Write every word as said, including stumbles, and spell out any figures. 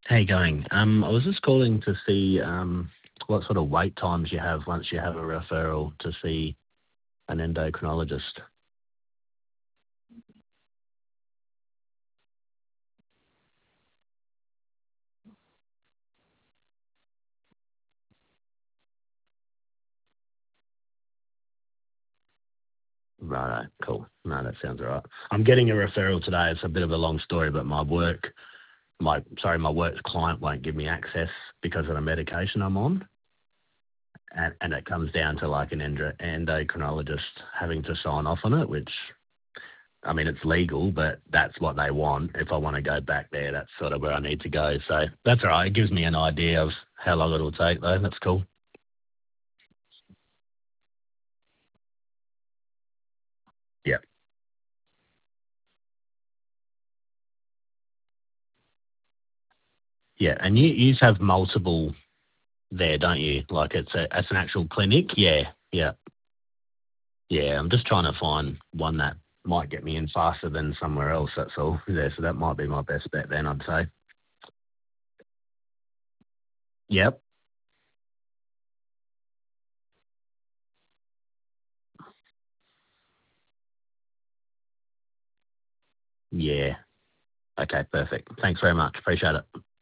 How you going? Um, I was just calling to see um, what sort of wait times you have once you have a referral to see an endocrinologist. Right, cool. No, that sounds all right. I'm getting a referral today. It's a bit of a long story, but my work, my sorry, my work client won't give me access because of the medication I'm on, and, and it comes down to like an endo- endocrinologist having to sign off on it, which I mean, it's legal, but that's what they want. If I want to go back there, that's sort of where I need to go. So that's all right. It gives me an idea of how long it'll take, though. That's cool. Yeah. Yeah. And you, you have multiple there, don't you? Like it's a, it's an actual clinic. Yeah. Yeah. Yeah. I'm just trying to find one that might get me in faster than somewhere else. That's all. Yeah. So that might be my best bet then, I'd say. Yep. Yeah. Okay. Perfect. Thanks very much. Appreciate it.